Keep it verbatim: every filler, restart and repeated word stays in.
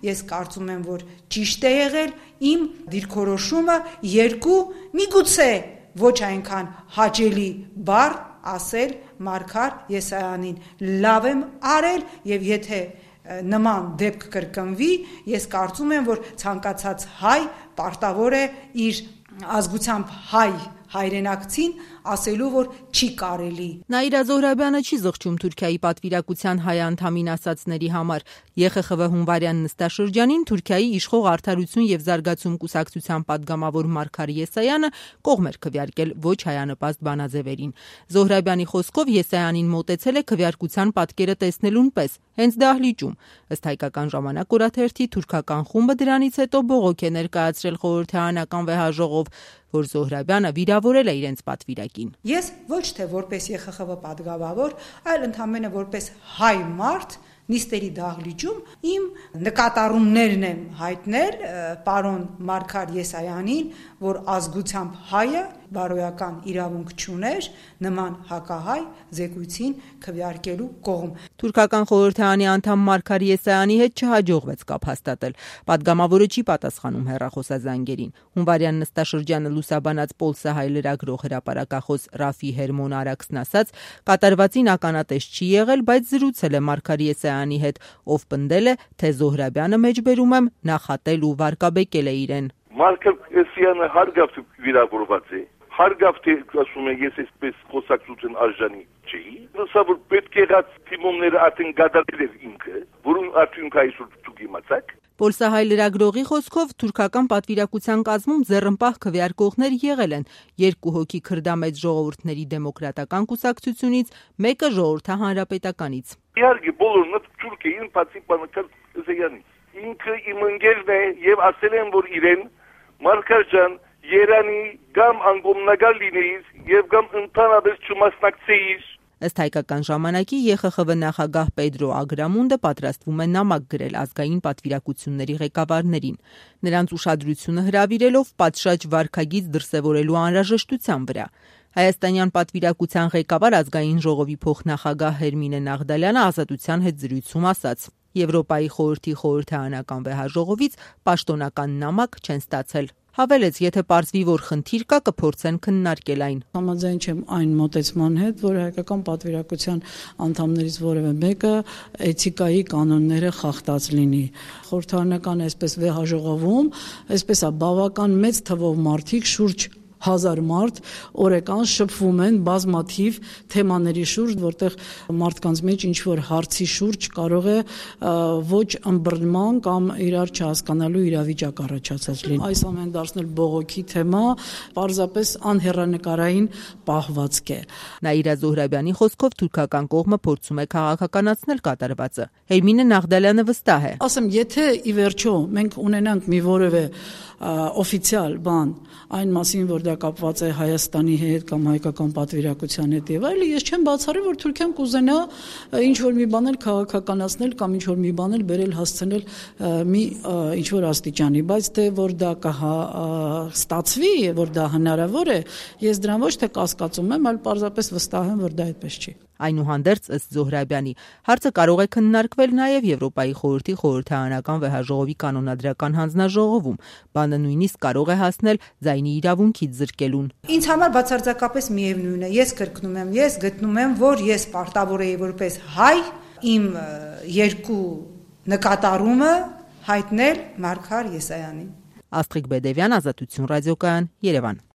ես կարծում եմ, որ ճիշտ է եղել իմ դիրքորոշումը երկու միգուցե ոչ այնքան հաճելի բառ ասել Մարգար Եսայանին։ Լավ եմ արել եւ եթե նման դեպք կրկնվի, ես կարծում եմ, որ ցանկացած հայ պարտավոր է իր ազգությամբ հայ հայրենակցին ասելու, որ չի կարելի։ Նաիրա Զոհրաբյանը չի զղջում Թուրքիայի պատվիրակության հայ անդամին ասածների համար։ ԵԽԽՎ հունվարյան նստաշրջանին Թուրքիայի իշխող Արդարություն եւ զարգացում կուսակցության падգամավոր Մարգար Եսայանը կողմ էր քվեարկել ոչ հայանպաստ բանաձևերին։ Զոհրաբյանի խոսքով Եսայանին մոտեցել է քվեարկության պատկերը տեսնելուն պես, հենց դահլիճում։ Ըստ Հայկական ժամանակ օրաթերթի թուրքական խումբը դրանից հետո բողոք է ներկայացրել խորհրդարանական վեհաժողով, որ Զոհրաբյանը վիրավորել է իրենց պատվիրակին։ Ես ոչ թե որպես ԵԽԽՎ падգամավոր, այլ ընդհանրապես որպես հայ մարդ նիստերի դահլիճում իմ նկատառումներն եմ հայտնել պարոն Մարգար Եսայանին, որ ազգությամբ հայը բարոյական իրավունք չուներ նման հակահայ զեկույցին քվեարկելու կողմ։ Թուրքական խորհրդարանի անդամ Մարգար Եսայանի հետ չհաջողվեց կապ հաստատել։ Պատգամավորը չի պատասխանում հեռախոսազանգերին։ Հունվարյան նստաշրջանը լուսաբանած Պոլսա հայ լրագրող հրապարակախոս Ռաֆի Հերմոն Արաքսն ասաց, կատարվածին ականատես չի եղել, բայց զրուցել է Մարգար Եսայանի հետ, ով պնդել է, թե Զոհրաբյանը մեջբերում եմ նախատել ու վարկաբեկել է իրեն։ Մարգար Եսայանը հարգավ վիրավորված է։ Հարգավ թե ասում է ես այսպես խոսակցություն արժանի չի։ Նույնիսկ որ պետք է եղած թիմումները արդեն գադարել էր ինքը, որում արդյունքը այսօր դուք իմացաք։ Պոլսա հայ լրագրողի խոսքով թուրքական պատվիրակության կազմում ձեռնպահ քվեարկողներ եղել են երկու հոգի քրդամեծ ժողովուրդների դեմոկրատական կուսակցությունից, մեկը ժողովրդահանրապետականից։ Իհարկե բոլորն Թուրքիային բացի Մարգար Եսայանից։ Ինքը իմ ընկերն է եւ ասել են, որ իրեն Մարգար ջան Երանի կամ անգոմնագալ լինեիր եւ կամ ընդհանրապես չմասնակցեիր։ Ըստ Հայկական ժամանակի ԵԽԽՎ նախագահ Պեդրո Ագրամունդը պատրաստվում է նամակ գրել ազգային պատվիրակությունների ղեկավարներին, նրանց ուշադրությունը հրավիրելով պատշաճ վարքագիծ դրսևորելու անհրաժեշտության վրա։ Հայաստանյան պատվիրակության ղեկավար ազգային ժողովի փոխնախագահ Հերմինե Նաղդալյանը Ազատության հետ զրույցում ասաց. Եվրոպայի խորհրդի խորհրդարանական վեհաժողովից պաշտոնական նամակ չեն ստացել։ Հավելեց, եթե պարզվի, որ խնդիր կա, կփորձեն քննարկել այն։ Համաձայն չեմ այն մոտեցման հետ, որ հայկական պատվիրակության անդամներից որևէ մեկը էթիկայի կանոնները խախտած լինի։ Խորհրդարանական այսպես վեհաժողովում, այսպես է բավական մեծ թվով մարդիկ շուրջ հազար մարդ օրական շփվում են բազմաթիվ թեմաների շուրջ, որտեղ մարդկանց մեջ ինչ որ հարցի շուրջ կարող է ոչ ըմբռնման կամ իրար չհասկանալու իրավիճակ առաջացած լինի։ Այս ամեն դարձնել բողոքի թեմա պարզապես անհեռանկարային պահվածք է։ Նաիրա Զոհրաբյանի խոսքով թուրքական կողմը փորձում է քաղաքականացնել կատարվածը։ Հերմինե Նաղդալյանը վստահ է։ Ասեմ, եթե ի վերջո մենք ունենանք մի որևէ օֆիցիալ բան այն մասին, որ դա կապված է Հայաստանի հետ կամ հայկական պատվիրակության հետ եւ այլն, ես չեմ բացառի, որ Թուրքիան կուզենա ինչ որ մի բան էլ քաղաքականացնել կամ ինչ որ մի բան էլ բերել հասցնել մի ինչ որ աստիճանի, բայց թե որ դա կստացվի, որ դա հնարավոր է, ես դրան ոչ թե կասկածում եմ, այլ պարզապես վստահ եմ, որ դա այդպես չի։ Այնուհանդերձ ըստ Զոհրաբյանի հարցը կարող է քննարկվել նաև Եվրոպայի խորհրդի խորհրդարանական վեհաժողովի կանոնադրական հանձնաժողովում, բանը նույնիսկ կարող է հասնել ձայնի իրավունքից զրկելուն։ Ինձ համար բացարձակապես միևնույն է, ես կրկնում եմ, ես գտնում եմ, որ ես պարտավոր եի որպես հայ իմ երկու նկատառումը հայտնել Մարգար Եսայանին։ Աստղիկ Բեդևյան, Ազատություն ռադիոկայան, Երևան։